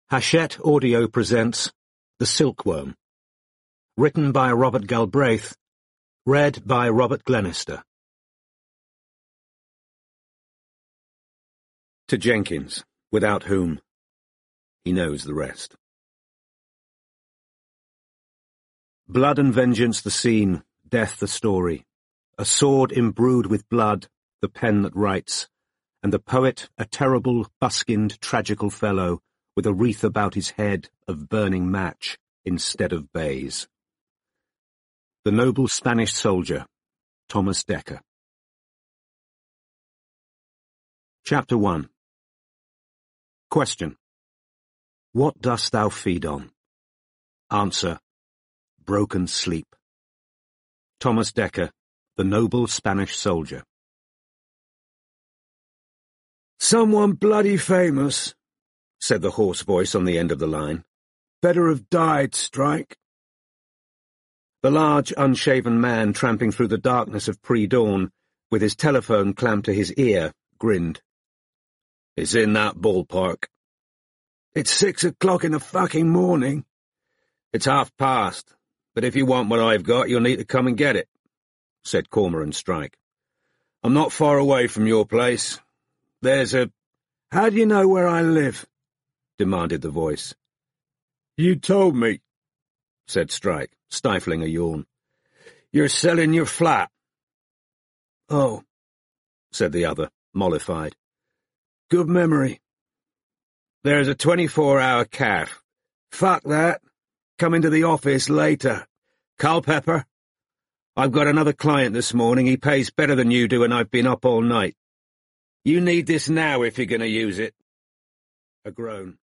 Hachette Audio presents The Silkworm. Written by Robert Galbraith. Read by Robert Glenister. To Jenkins, without whom he knows the rest. Blood and vengeance the scene, death the story. A sword imbrued with blood, the pen that writes, and the poet a terrible, buskinned, tragical fellow, with a wreath about his head of burning match instead of bays. The Noble Spanish Soldier, Thomas Dekker. Chapter 1. Question. What dost thou feed on? Answer. Broken sleep. Thomas Dekker, The Noble Spanish Soldier. "Someone bloody famous," said the hoarse voice on the end of the line. "Better have died, Strike." The large, unshaven man tramping through the darkness of pre-dawn, with his telephone clamped to his ear, grinned. "It's in that ballpark." "It's 6 o'clock in the fucking morning." "It's past, but if you want what I've got, you'll need to come and get it," said Cormoran Strike. "I'm not far away from your place. There's a—" "How do you know where I live?" demanded the voice. "You told me," said Strike, stifling a yawn. "You're selling your flat." "Oh," said the other, mollified. "Good memory." "There's a 24-hour calf." "Fuck that. Come into the office later." "Culpepper? I've got another client this morning. He pays better than you do, and I've been up all night. You need this now if you're going to use it." A groan.